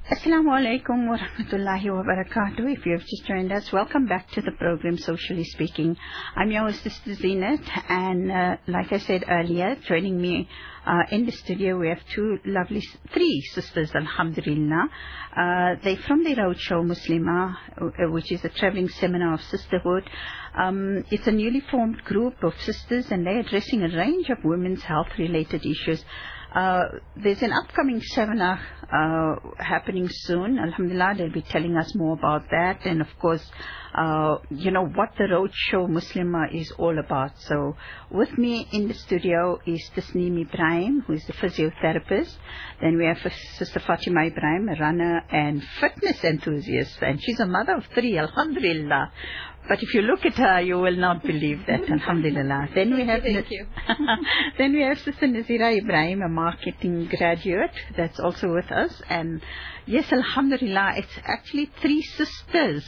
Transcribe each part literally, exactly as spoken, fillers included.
Assalamu alaikum wa rahmatullahi wa barakatuh. If you have just joined us, welcome back to the program Socially Speaking. I'm your sister Zinat, and uh, like I said earlier, joining me uh, in the studio we have two lovely, three sisters, alhamdulillah. Uh, they're from the Roadshow Muslima, uh, which is a traveling seminar of sisterhood. Um, it's a newly formed group of sisters, and they're addressing a range of women's health-related issues. Uh, there's an upcoming seminar uh, happening soon. Alhamdulillah, they'll be telling us more about that, and of course, uh, you know, what the Roadshow Muslima is all about. So with me in the studio is Tasneem Ibrahim, who is the physiotherapist. Then we have Sister Fatima Ibrahim, a runner and fitness enthusiast, and she's a mother of three, alhamdulillah. But if you look at her, you will not believe that, alhamdulillah. Then we have Thank you. Then we have Sister Nazira Ibrahim, a marketing graduate, that's also with us. And yes, alhamdulillah, it's actually three sisters.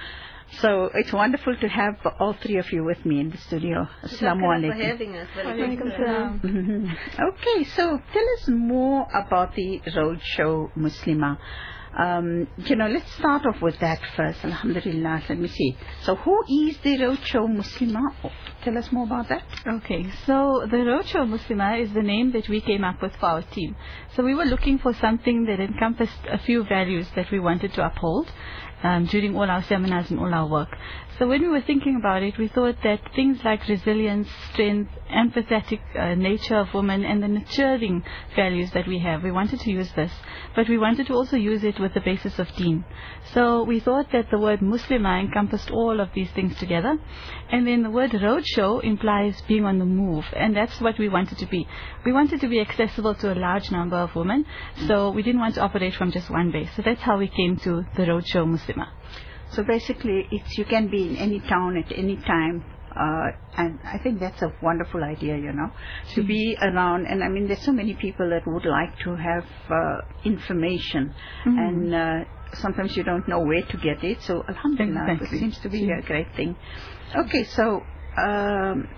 So it's wonderful to have all three of you with me in the studio. Assalamu alaikum. for having us. Walaikum salam. Okay, so tell us more about the Roadshow Muslima. Um, you know, let's start off with that first. Alhamdulillah. Let me see. So who is the Roadshow Muslima? Oh, tell us more about that. Okay, so the Roadshow Muslima is the name that we came up with for our team. So we were looking for something that encompassed a few values that we wanted to uphold um, during all our seminars and all our work. So when we were thinking about it, we thought that things like resilience, strength, empathetic uh, nature of women, and the nurturing values that we have, we wanted to use this. But we wanted to also use it with the basis of deen. So we thought that the word Muslima encompassed all of these things together. And then the word roadshow implies being on the move. And that's what we wanted to be. We wanted to be accessible to a large number of women. So we didn't want to operate from just one base. So that's how we came to the Roadshow Muslima. So basically, it's you can be in any town at any time, uh, and I think that's a wonderful idea, you know, to mm-hmm. be around. And I mean, there's so many people that would like to have uh, information, mm-hmm. and uh, sometimes you don't know where to get it. So alhamdulillah, exactly. It seems to be mm-hmm. a great thing. Okay, so um,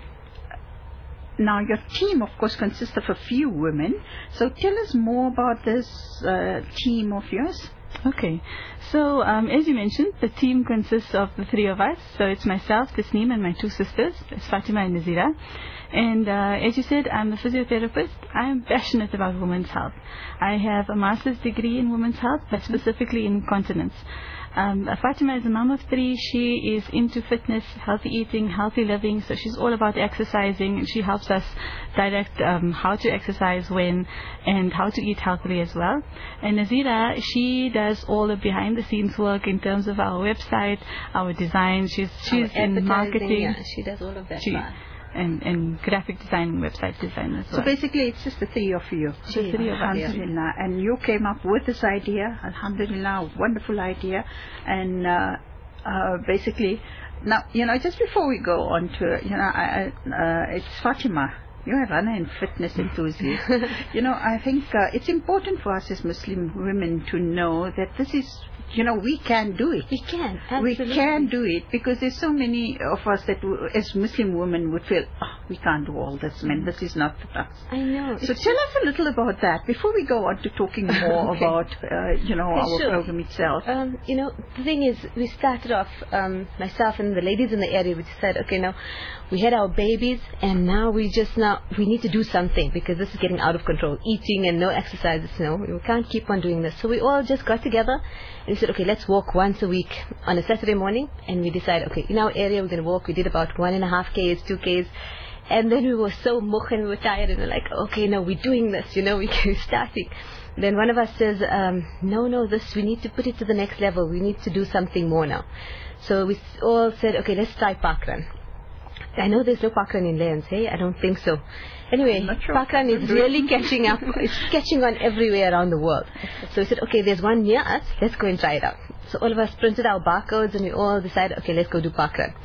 now your team, of course, consists of a few women. So tell us more about this uh, team of yours. Okay, so um, as you mentioned, the team consists of the three of us. So it's myself, Tasneem, and my two sisters, it's Fatima and Nazira. And uh, as you said, I'm a physiotherapist. I am passionate about women's health. I have a master's degree in women's health, but specifically in continence. Um, Fatima is a mom of three. She is into fitness, healthy eating, healthy living. So she's all about exercising, and she helps us direct um, how to exercise, when, and how to eat healthily as well. And Nazira, she does all the behind-the-scenes work in terms of our website, our design. She's she's in marketing. Yeah, she does all of that. She, and, and graphic design and website design as well. So basically it's just the three of you. Just the three of us. Alhamdulillah. And you came up with this idea, alhamdulillah, wonderful idea. And uh, uh, basically, now, you know, just before we go on to, you know, I, uh, it's Fatima. You're a runner and fitness enthusiast. You know, I think uh, it's important for us as Muslim women to know that this is, you know, we can do it. We can, absolutely. We can do it, because there's so many of us that, w- as Muslim women, would feel, oh, we can't do all this, man. This is not for us. I know. So tell us a little about that before we go on to talking more okay. about, uh, you know, okay, our sure. program itself. Um, you know, the thing is, we started off, um, myself and the ladies in the area, we said, okay, now, we had our babies, and now we just now, we need to do something, because this is getting out of control. Eating and no exercises, no, we can't keep on doing this. So we all just got together and said, okay, let's walk once a week on a Saturday morning. And we decided, okay, in our area we're going to walk. We did about one and a half Ks, two Ks. And then we were so mukh and we were tired, and we're like, okay, no, we're doing this, you know, we're starting. Then one of us says, um, no, no, this, we need to put it to the next level. We need to do something more now. So we all said, okay, let's try parkrun. I know there's no parkrun in Lens, hey? I don't think so. Anyway, sure. Parkrun is really catching up. It's catching on everywhere around the world. So we said, okay, there's one near us. Let's go and try it out. So all of us printed our barcodes, and we all decided, okay, let's go do parkrun.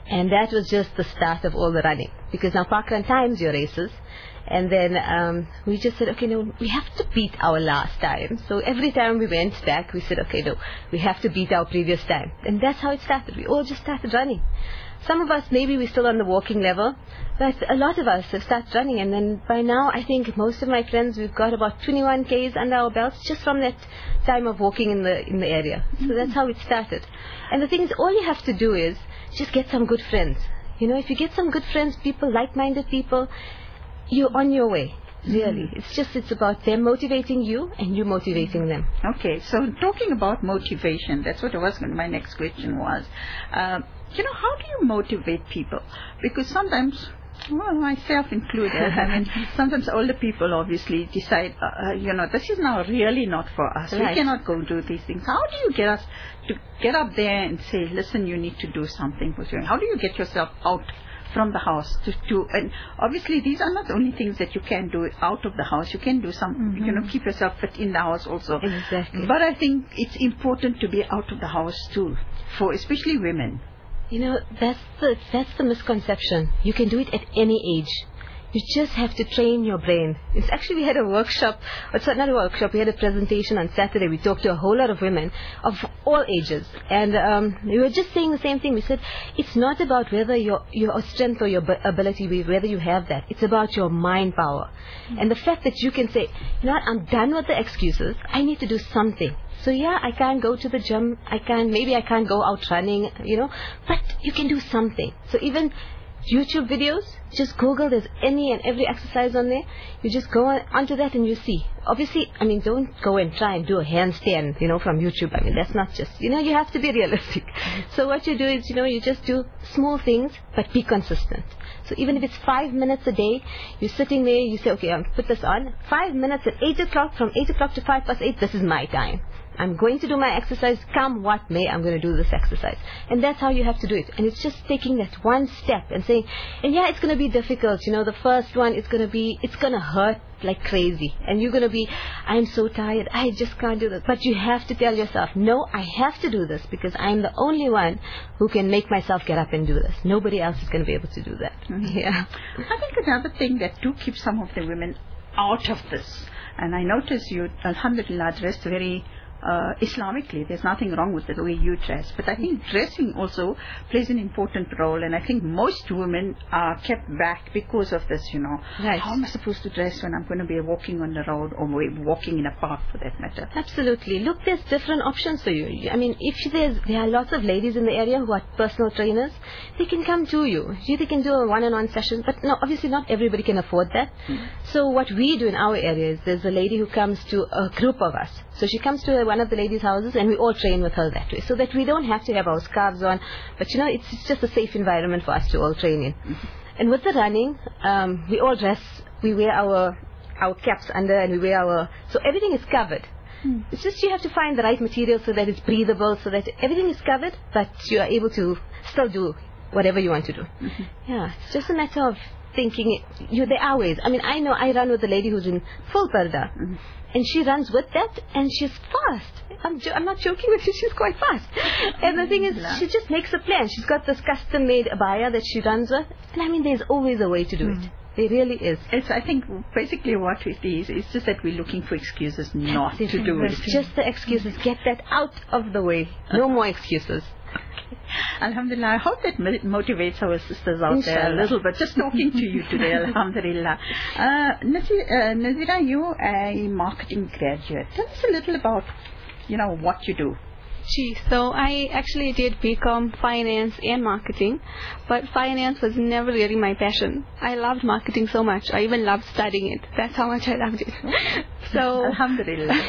And that was just the start of all the running. Because now Parkrun times your races. And then um, we just said, okay, no, we have to beat our last time. So every time we went back, we said, okay, no, we have to beat our previous time. And that's how it started. We all just started running. Some of us, maybe we're still on the walking level, but a lot of us have started running. And then by now, I think most of my friends, we've got about twenty-one Ks under our belts just from that time of walking in the in the area. So that's how it started. And the thing is, all you have to do is just get some good friends. You know, if you get some good friends, people, like-minded people, you're on your way. Really. Mm-hmm. It's just, it's about them motivating you and you motivating them. Okay, so talking about motivation, that's what I was going, my next question was. Uh, you know, how do you motivate people? Because sometimes, well, myself included, I mean, sometimes older people obviously decide, uh, you know, this is now really not for us. Right. We cannot go do these things. How do you get us to get up there and say, listen, you need to do something with you? How do you get yourself out from the house to do, and obviously these are not the only things that you can do out of the house. You can do some, mm-hmm. you know, keep yourself fit in the house also. Exactly. But I think it's important to be out of the house too, for especially women. You know, that's the that's the misconception. You can do it at any age. You just have to train your brain. It's actually, we had a workshop, it's not a workshop, we had a presentation on Saturday. We talked to a whole lot of women of all ages. And um, we were just saying the same thing. We said, it's not about whether your, your strength or your ability, whether you have that. It's about your mind power. Mm-hmm. And the fact that you can say, you know what, I'm done with the excuses. I need to do something. So yeah, I can't go to the gym. I can't, maybe I can't go out running, you know, but you can do something. So even YouTube videos, just Google, there's any and every exercise on there. You just go on, onto that and you see. Obviously, I mean, don't go and try and do a handstand, you know, from YouTube. I mean, that's not just, you know, you have to be realistic. So what you do is, you know, you just do small things, but be consistent. So even if it's five minutes a day, you're sitting there, you say, okay, I'll put this on. Five minutes at eight o'clock, from eight o'clock to five past eight, this is my time. I'm going to do my exercise, come what may, I'm going to do this exercise. And that's how you have to do it. And it's just taking that one step and saying, and yeah, it's going to be difficult. You know, the first one, it's going to be, it's going to hurt like crazy. And you're going to be, I'm so tired, I just can't do this. But you have to tell yourself, no, I have to do this because I'm the only one who can make myself get up and do this. Nobody else is going to be able to do that. Mm-hmm. Yeah. I think another thing that do keep some of the women out of this, and I notice you, alhamdulillah, dressed very Uh, Islamically, there's nothing wrong with the way you dress, but I think dressing also plays an important role, and I think most women are kept back because of this, you know. Right. How am I supposed to dress when I'm going to be walking on the road or walking in a park, for that matter? Absolutely. Look, there's different options for you. I mean, if there's, there are lots of ladies in the area who are personal trainers, they can come to you. They can do a one-on-one session, but no, obviously not everybody can afford that. Mm. So what we do in our area is there's a lady who comes to a group of us. So she comes to one of the ladies' houses and we all train with her that way. So that we don't have to have our scarves on. But you know, it's, it's just a safe environment for us to all train in. Mm-hmm. And with the running, um, we all dress, we wear our our caps under and we wear our, so everything is covered. Mm. It's just you have to find the right material so that it's breathable, so that everything is covered, but you are able to still do whatever you want to do. Mm-hmm. Yeah, it's just a matter of thinking, it, you, there are ways. I mean, I know I run with a lady who's in full parda. Mm-hmm. And she runs with that, and she's fast. I'm, jo- I'm not joking with you, she's quite fast. And the thing is, she just makes a plan. She's got this custom-made abaya that she runs with. And I mean, there's always a way to do mm. it. There really is. It's, I think, basically what it is, it's just that we're looking for excuses not to do it. It's just the excuses. Get that out of the way. No more excuses. Alhamdulillah, I hope that motivates our sisters out Inshallah. there a little bit. Just talking to you today, Alhamdulillah. Uh, Nazira, you a marketing graduate. Tell us a little about, you know, what you do. Gee, so I actually did B Com, finance and marketing, but finance was never really my passion. I loved marketing so much. I even loved studying it. That's how much I loved it. So, Alhamdulillah.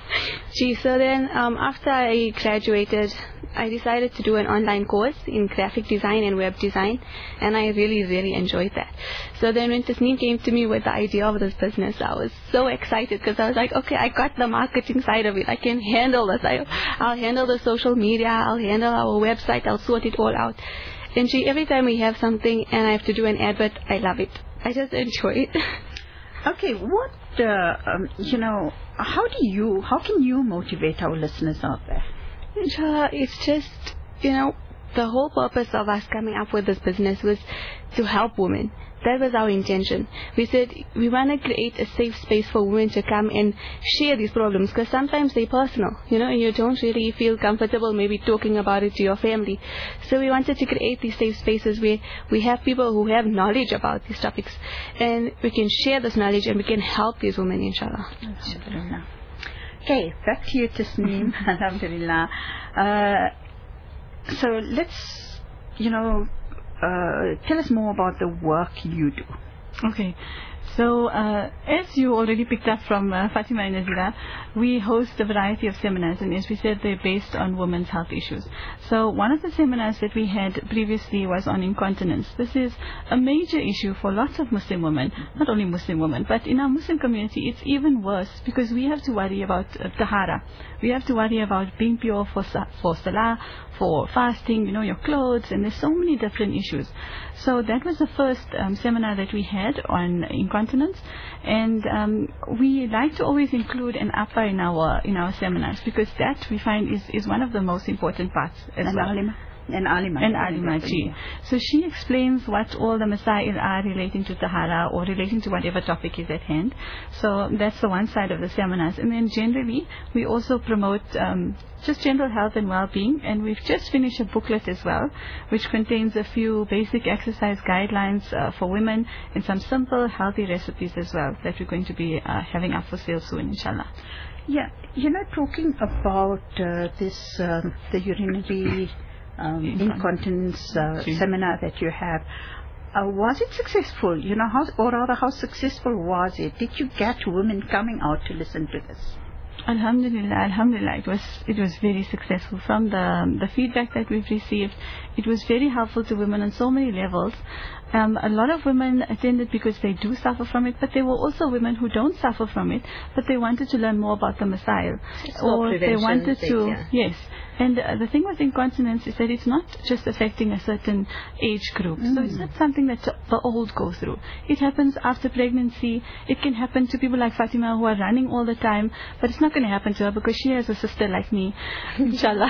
Gee, so then um, after I graduated, I decided to do an online course in graphic design and web design, and I really, really enjoyed that. So then when Tasneem came to me with the idea of this business, I was so excited because I was like, okay, I got the marketing side of it. I can handle this. I, I'll handle the social media. I'll handle our website. I'll sort it all out. And gee, every time we have something and I have to do an advert, I love it. I just enjoy it. Okay, what, uh, um, you know, how do you, how can you motivate our listeners out there? Uh, it's just, you know, the whole purpose of us coming up with this business was to help women. That was our intention. We said we want to create a safe space for women to come and share these problems, because sometimes they're personal, you know, and you don't really feel comfortable maybe talking about it to your family. So we wanted to create these safe spaces where we have people who have knowledge about these topics, and we can share this knowledge and we can help these women, inshallah. Alhamdulillah. Okay, back to you, Tasneem. Alhamdulillah. Uh, so let's, you know, Uh, tell us more about the work you do. Okay. So, uh, as you already picked up from uh, Fatima and Nazira, we host a variety of seminars, and as we said, they're based on women's health issues. So, one of the seminars that we had previously was on incontinence. This is a major issue for lots of Muslim women, not only Muslim women, but in our Muslim community, it's even worse because we have to worry about uh, tahara. We have to worry about being pure for for salah, for fasting, you know, your clothes, and there's so many different issues. So that was the first um, seminar that we had on incontinence, and um, we like to always include an appa in our in our seminars, because that we find is, is one of the most important parts as and well. Alima. And Alima. And Alima ji. So she explains what all the masail are relating to tahara or relating to whatever topic is at hand. So that's the one side of the seminars. And then generally, we also promote um, just general health and well-being. And we've just finished a booklet as well, which contains a few basic exercise guidelines uh, for women and some simple healthy recipes as well that we're going to be uh, having up for sale soon, inshallah. Yeah, you know, talking about uh, this, um, the urinary Um, incontinence uh, seminar that you have, uh, was it successful? You know, how, or rather, how successful was it? Did you get women coming out to listen to this? Alhamdulillah, Alhamdulillah, it was it was very successful. From the the feedback that we've received, it was very helpful to women on so many levels. Um, a lot of women attended because they do suffer from it, but there were also women who don't suffer from it, but they wanted to learn more about the masail, or they wanted to, yeah. yes. And uh, the thing with incontinence is that it's not just affecting a certain age group. Mm. So it's not something that the old go through. It happens after pregnancy. It can happen to people like Fatima who are running all the time, but it's not going to happen to her because she has a sister like me, inshallah.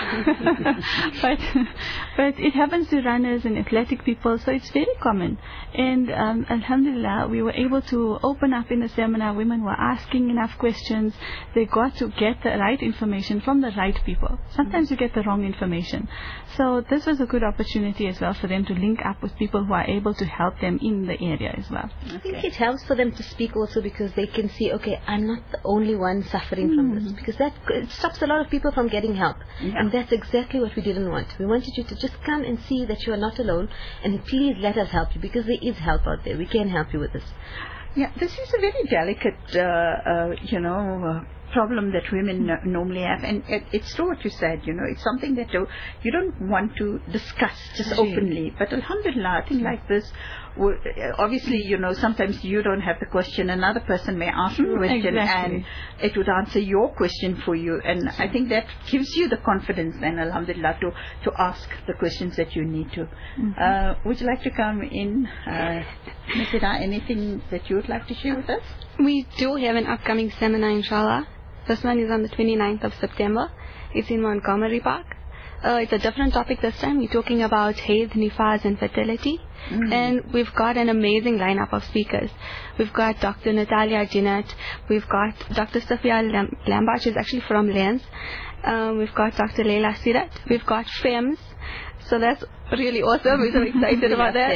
but, but it happens to runners and athletic people, so it's very common. And um, alhamdulillah, we were able to open up in the seminar. Women were asking enough questions. They got to get the right information from the right people. Sometimes you get the wrong information. So this was a good opportunity as well for them to link up with people who are able to help them in the area as well. I think it helps for them to speak also because they can see, okay, I'm not the only one suffering mm. from this, because that it stops a lot of people from getting help. Yeah. And that's exactly what we didn't want. We wanted you to just come and see that you are not alone, and please let us help you, because there is help out there. We can help you with this. Yeah, this is a very delicate, uh, uh, you know, uh, problem that women uh, normally have, and it, it's true what you said. You know, it's something that you, you don't want to discuss just Gee. openly. But alhamdulillah, I think like this, obviously, you know, sometimes you don't have the question, another person may ask a question, exactly. and it would answer your question for you, and I think that gives you the confidence then, alhamdulillah, to, to ask the questions that you need to. Mm-hmm. Uh, would you like to come in, uh, Nazira, anything that you would like to share with us? We do have an upcoming seminar, inshallah. This one is on the twenty-ninth of September. It's in Montgomery Park. Uh, it's a different topic this time. We're talking about Haid, Nifas, and fertility. Mm. And we've got an amazing lineup of speakers. We've got Doctor Natalia Jinnat. We've got Doctor Safia Lam- Lambach, who's actually from Lens. Um, we've got Doctor Leila Sirat. We've got F E M S. So that's really awesome. We're so excited about that.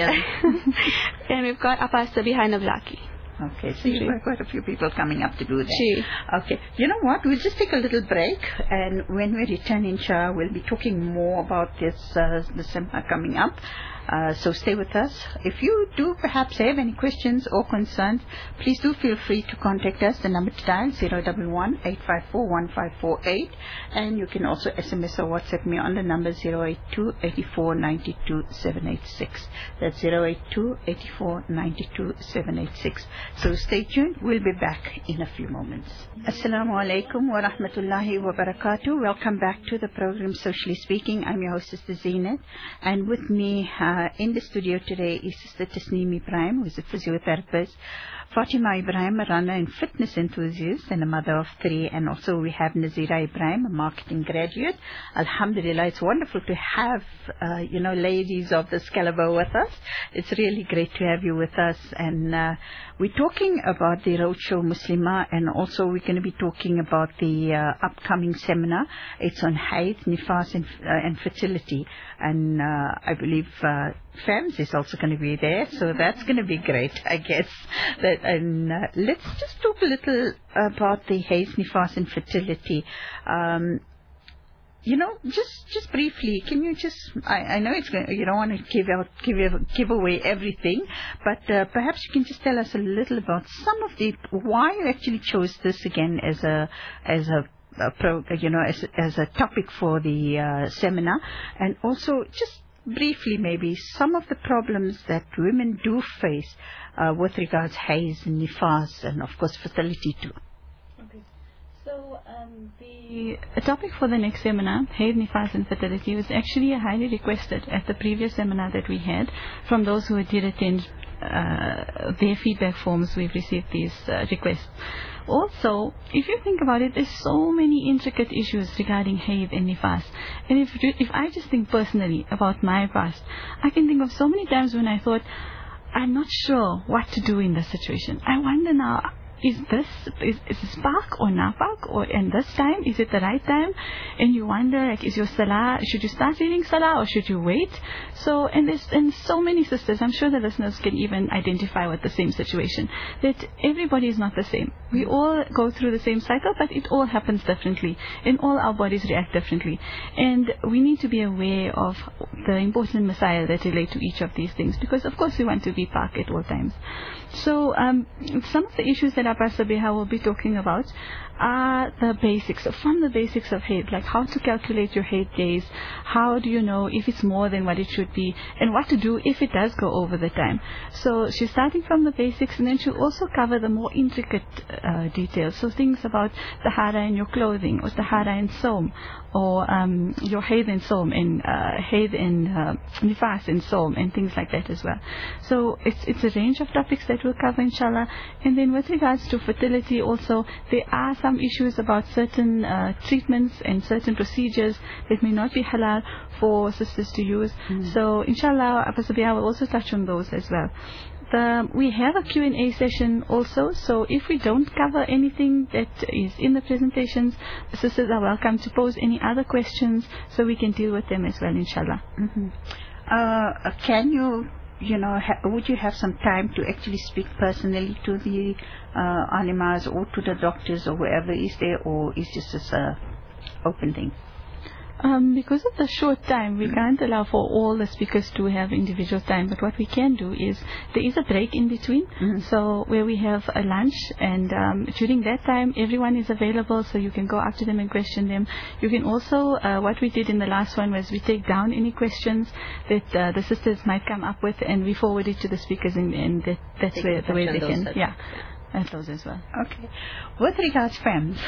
And we've got Apa Sabiha Navlaki. Okay, so you've got quite a few people coming up to do that. Gee. Okay, you know what? We'll just take a little break, and when we return, inshallah, we'll be talking more about this uh, the seminar coming up. Uh, so stay with us. If you do perhaps have any questions or concerns, please do feel free to contact us. The number to dial zero one one, eight five four, one five four eight, and you can also S M S or WhatsApp me on the number zero eight two, eight four, nine two, seven eight six. That's zero eight two, eight four, nine two, seven eight six. So stay tuned. We'll be back in a few moments. Assalamu alaikum wa rahmatullahi wa barakatuh. Welcome back to the program Socially Speaking. I'm your hostess, Zinat. And with me uh, in the studio today is Sister Tasneem Ibrahim, who's a physiotherapist. Fatima Ibrahim, a runner and fitness enthusiast and a mother of three. And also we have Nazira Ibrahim, a marketing graduate. Alhamdulillah, it's wonderful to have, uh, you know, ladies of this caliber with us. It's really great to have you with us. And uh, we're talking about the Roadshow Muslimah, and also we're going to be talking about the uh, upcoming seminar. It's on Hayd, Nifas and, uh, and fertility. And uh, I believe uh, FAMS is also going to be there, so that's going to be great, I guess. That, and uh, let's just talk a little about the Hayd, Nifas and fertility. Um, You know, just just briefly, can you just, I, I know it's going, you don't want to give out, give, give away everything, but uh, perhaps you can just tell us a little about some of the, why you actually chose this again as a, as a, a pro, you know, as, as a topic for the uh, seminar, and also just briefly maybe some of the problems that women do face uh, with regards Hayd and Nifas and of course fertility too. So um, the topic for the next seminar, Hayd, Nifas and fertility, was actually highly requested at the previous seminar that we had from those who did attend uh, their feedback forms. We've received these uh, requests. Also, if you think about it, there's so many intricate issues regarding Hayd and Nifas. And if, if I just think personally about my past, I can think of so many times when I thought, I'm not sure what to do in this situation. I wonder now, is this is, is this pak or napak, or in this time is it the right time? And you wonder, like, is your salah, should you start reading salah or should you wait? So and there's and so many sisters, I'm sure the listeners can even identify with the same situation, that everybody is not the same. We all go through the same cycle, but it all happens differently and all our bodies react differently, and we need to be aware of the important masail that relate to each of these things, because of course we want to be pak at all times. So um, some of the issues that Abba Sabiha will be talking about are the basics, from the basics of Hayd, like how to calculate your Hayd days, how do you know if it's more than what it should be, and what to do if it does go over the time. So she's starting from the basics, and then she'll also cover the more intricate uh, details, so things about tahara in your clothing, or tahara in Som, or um, your Hayd in Som, and uh, Hayd in uh, Nifas in Som, and things like that as well. So it's, it's a range of topics that we'll cover, inshallah. And then with regards to fertility also, there are some Some issues about certain uh, treatments and certain procedures that may not be halal for sisters to use. Mm. So inshallah, Abba Sabiha will also touch on those as well. The, we have a Q and A session also, so if we don't cover anything that is in the presentations, the sisters are welcome to pose any other questions so we can deal with them as well, inshallah. Mm-hmm. uh, can you you know, ha would you have some time to actually speak personally to the uh, animals or to the doctors or whoever is there, or is this just a open thing? Um, because of the short time, we can't allow for all the speakers to have individual time. But what we can do is, there is a break in between, mm-hmm. so where we have a lunch, and um, during that time, everyone is available, so you can go up to them and question them. You can also, uh, what we did in the last one was we take down any questions that uh, the sisters might come up with, and we forward it to the speakers, and, and that, that's where, the way they can, yeah. And those as well. Okay. With regards FAMS,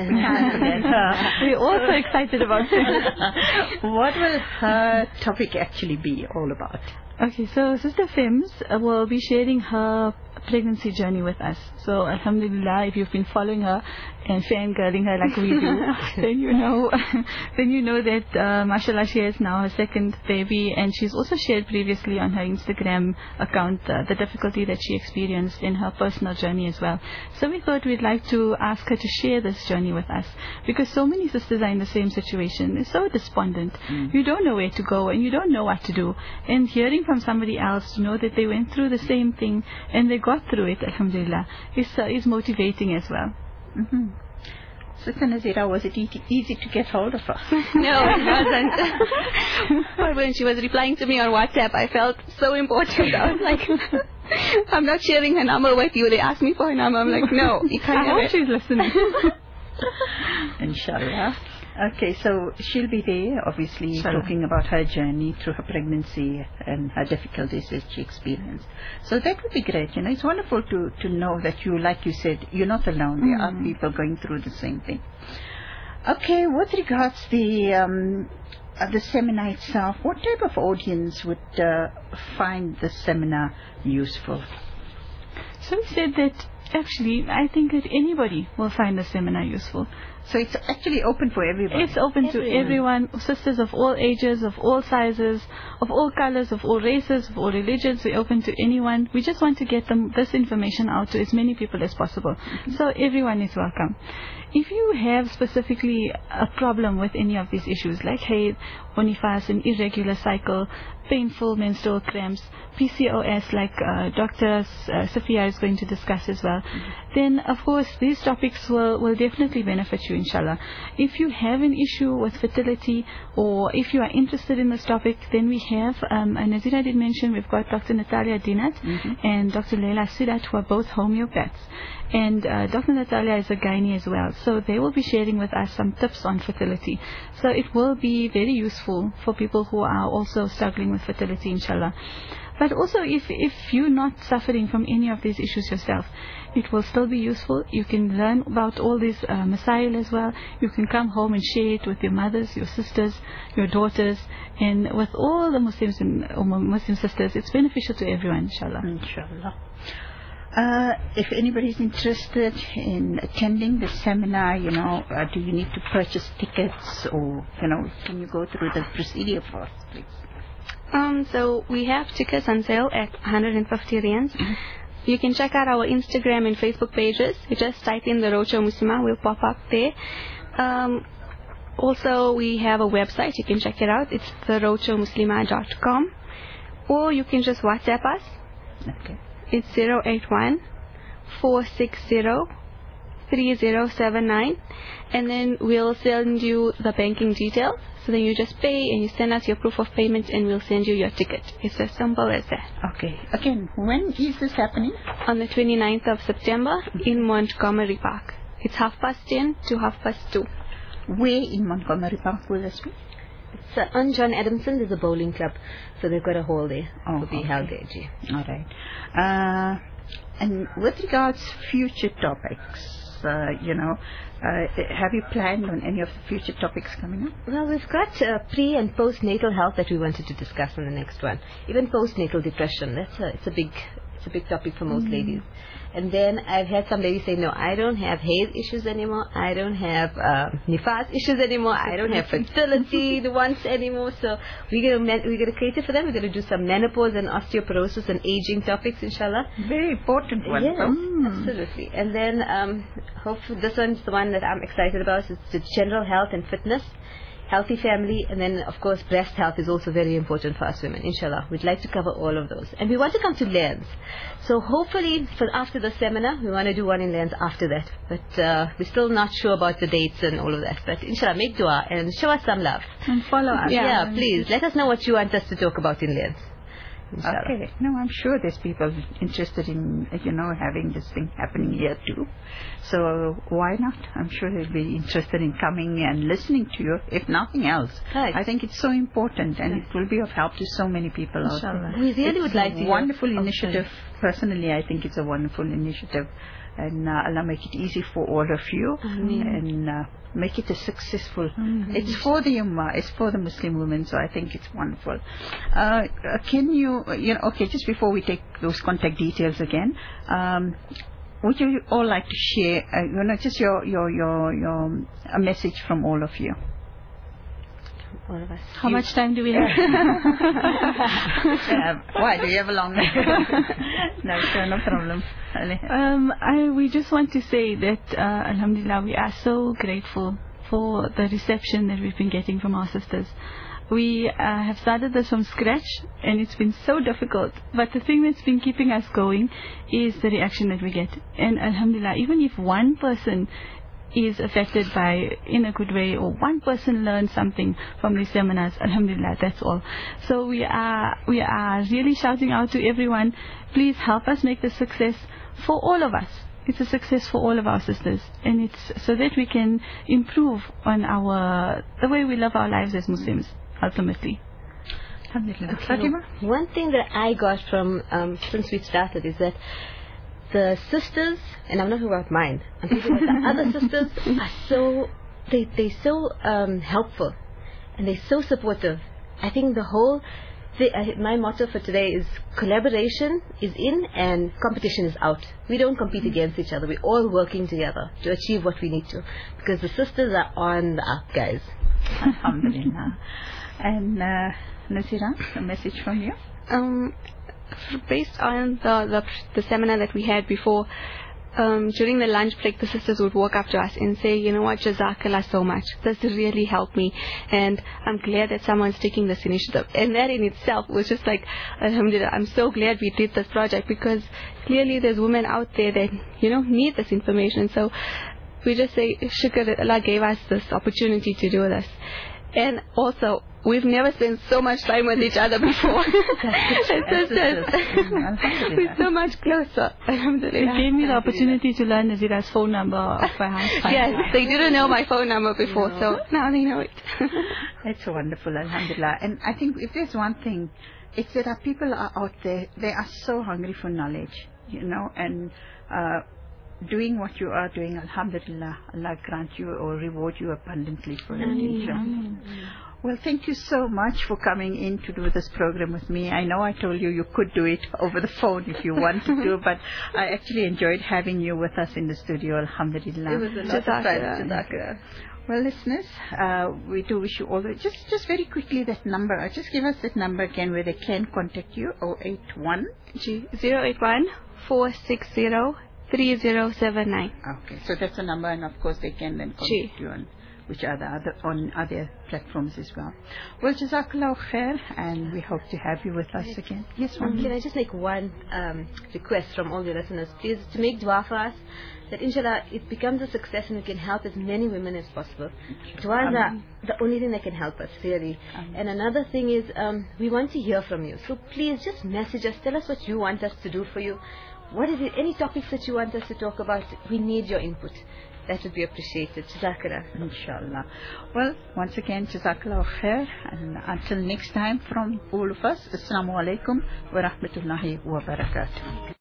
we're also excited about FAMS. What will her topic actually be all about? Okay, so Sister FAMS uh, will be sharing her pregnancy journey with us. So alhamdulillah, if you've been following her and fangirling her like we do, then you know then you know that uh, mashallah, she has now her second baby, and she's also shared previously on her Instagram account uh, the difficulty that she experienced in her personal journey as well. So we thought we'd like to ask her to share this journey with us, because so many sisters are in the same situation. They're so despondent. Mm. You don't know where to go and you don't know what to do, and hearing from somebody else to know that they went through the same thing and they got through it, alhamdulillah, is, uh, is motivating as well. Mm-hmm. Sister Nazira, was it easy, easy to get hold of her? No, it wasn't. But when she was replying to me on WhatsApp, I felt so important. I was like, I'm not sharing her number with you. They asked me for her number. I'm like, no, you can't I have hope it. she's listening. Inshallah. Okay, so she'll be there, obviously, Sure. talking about her journey through her pregnancy and her difficulties that she experienced. So that would be great. You know, it's wonderful to, to know that you, like you said, you're not alone. There are people going through the same thing. Okay, with regards the um, uh, the seminar itself, what type of audience would uh, find the seminar useful? So we said that actually, I think that anybody will find the seminar useful. So it's actually open for everybody. It's open Everyone. to everyone, sisters of all ages, of all sizes, of all colors, of all races, of all religions. We're open to anyone. We just want to get them this information out to as many people as possible. Mm-hmm. So everyone is welcome. If you have specifically a problem with any of these issues, like haid, onifas, an irregular cycle, painful menstrual cramps, P C O S, like uh, Doctor Uh, Sophia is going to discuss as well, mm-hmm. then of course these topics will, will definitely benefit you, inshallah. If you have an issue with fertility, or if you are interested in this topic, then we have, um, and Nazira did mention, we've got Doctor Natalia Dinat mm-hmm. and Doctor Leila Sidat, who are both homeopaths. And uh, Doctor Natalia is a gynae as well. So they will be sharing with us some tips on fertility. So it will be very useful for people who are also struggling with fertility, inshallah. But also, if, if you're not suffering from any of these issues yourself, it will still be useful. You can learn about all these uh, masail as well. You can come home and share it with your mothers, your sisters, your daughters, and with all the Muslims and uh, Muslim sisters. It's beneficial to everyone, inshallah. Inshallah. Uh, if anybody is interested in attending the seminar, you know, uh, do you need to purchase tickets, or, you know, can you go through the procedure for us, please? Um, so we have tickets on sale at one hundred fifty rands. Mm-hmm. You can check out our Instagram and Facebook pages. You just type in the Roadshow Muslima, we'll pop up there. Um, also, we have a website. You can check it out. It's the roadshow muslima dot com. Or you can just WhatsApp us. Okay. It's zero eight one, four six zero, three zero seven nine, and then we'll send you the banking details. So then you just pay and you send us your proof of payment, and we'll send you your ticket. It's as simple as that. Okay. Again, when is this happening? On the twenty-ninth of September in Montgomery Park. It's half past ten to half past two. Where in Montgomery Park will this be? It's uh, on John Adamson. There's a bowling club, so they've got a hall there. Oh, to be okay. held there, G. All right. Uh, and with regards future topics, uh, you know, uh, have you planned on any of the future topics coming up? Well, we've got uh, pre and postnatal health that we wanted to discuss in the next one. Even postnatal depression. That's a, it's a big, it's a big topic for most mm-hmm. ladies. And then I've had some ladies say, no, I don't have haid issues anymore. I don't have uh, nifas issues anymore. I don't have fertility the ones anymore. So we're gonna we're gonna create it for them. We're gonna do some menopause and osteoporosis and aging topics, inshallah. Very important one. Yes, mm. absolutely. And then um, hopefully this one's the one that I'm excited about. It's the general health and fitness. Healthy family, and then of course breast health is also very important for us women, inshallah. We'd like to cover all of those, and we want to come to Lands. So hopefully for after the seminar we want to do one in Lands after that, but uh, we're still not sure about the dates and all of that. But inshallah, make dua and show us some love and follow us. Yeah, yeah, please let us know what you want us to talk about in Lands. Inshallah. Okay. No, I'm sure there's people interested in, you know, having this thing happening here too. So why not? I'm sure they'll be interested in coming and listening to you, if nothing else. Right. I think it's so important, and right. it will be of help to so many people out there. We really it's would like to. A wonderful initiative. Okay. Personally, I think it's a wonderful initiative. And uh, Allah make it easy for all of you. Ameen. And uh, make it a successful. Mm-hmm. It's for the Ummah, it's for the Muslim women, so I think it's wonderful. Uh, uh, can you, you know, okay, just before we take those contact details again, um, would you all like to share, uh, you know, just your, your, your, your, a message from all of you? All of us. How you much time do we have? yeah, why? Do you have a long No, sure, no problem. Um, I, we just want to say that, uh, alhamdulillah, we are so grateful for the reception that we've been getting from our sisters. We uh, have started this from scratch, and it's been so difficult. But the thing that's been keeping us going is the reaction that we get. And alhamdulillah, even if one person is affected by in a good way, or one person learns something from these seminars, alhamdulillah, that's all. So we are we are really shouting out to everyone, please help us make this success for all of us, It's a success for all of our sisters, and it's so that we can improve on our the way we live our lives as Muslims, ultimately. Alhamdulillah. Okay, Fatima? one thing that I got from um, since we started is that the sisters, and I'm not talking about mine, I'm talking about the other sisters, are so they they're so um, helpful, and they're so supportive. I think the whole The, uh, my motto for today is collaboration is in and competition is out. We don't compete against each other. We're all working together to achieve what we need to, because the sisters are on the up, guys. Alhamdulillah. And uh, Nazira, a message from you? Um, based on the, the the seminar that we had before, um, during the lunch break, the sisters would walk up to us and say, you know what, Jazakallah so much. This really helped me, and I'm glad that someone's taking this initiative. And that in itself was just like, Alhamdulillah, I'm so glad we did this project, because clearly there's women out there that, you know, need this information. So we just say, shukr that Allah gave us this opportunity to do this. And also, we've never spent so much time with each other before. We're so much closer. Alhamdulillah. It gave me the opportunity to learn Nazira's phone number of her house. Yes, they didn't know my phone number before, no. So now they know it. That's wonderful, Alhamdulillah. And I think if there's one thing, it's that our people are out there, they are so hungry for knowledge, you know, and uh, doing what you are doing, Alhamdulillah, Allah grant you or reward you abundantly for it, inshallah. Well, thank you so much for coming in to do this program with me. I know I told you you could do it over the phone if you wanted to, but I actually enjoyed having you with us in the studio, Alhamdulillah. It was a lot of fun. Jazakallah. Well, listeners, uh, we do wish you all the, just, just very quickly that number, uh, just give us that number again where they can contact you, oh eight one zero eight one four six zero three zero seven nine. Okay, so that's the number, and of course they can then contact you on which are the other on other platforms as well. Well, Jazakallah khair, and we hope to have you with us again. Yes, um, Can I just make one um, request from all the listeners, please, to make dua for us, that inshallah it becomes a success and we can help as many women as possible. Dua is the, the only thing that can help us, really. Amen. And another thing is, um, we want to hear from you. So please just message us, tell us what you want us to do for you. What is it, any topics that you want us to talk about? We need your input. That would be appreciated. Jazakallah. Inshallah. Well, once again, Jazakallah khair. And until next time, from all of us, Assalamu alaikum wa rahmatullahi wa barakatuh.